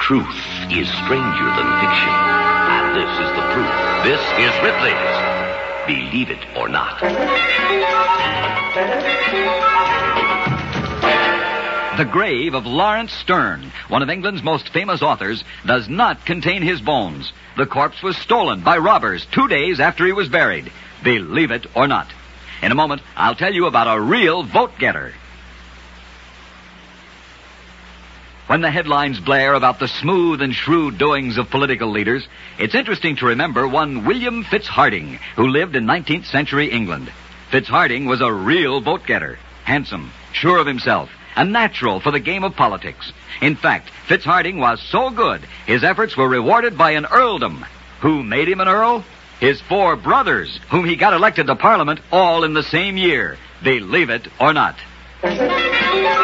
Truth is stranger than fiction, and this is the proof. This is Ripley's Believe It or Not. The grave of Lawrence Sterne, one of England's most famous authors, does not contain his bones. The corpse was stolen by robbers 2 days after he was buried. Believe it or not. In a moment, I'll tell you about a real vote-getter. When the headlines blare about the smooth and shrewd doings of political leaders, it's interesting to remember one William Fitzhardinge, who lived in 19th century England. Fitzhardinge was a real vote-getter, handsome, sure of himself, and natural for the game of politics. In fact, Fitzhardinge was so good, his efforts were rewarded by an earldom. Who made him an earl? His 4 brothers, whom he got elected to Parliament all in the same year. Believe it or not.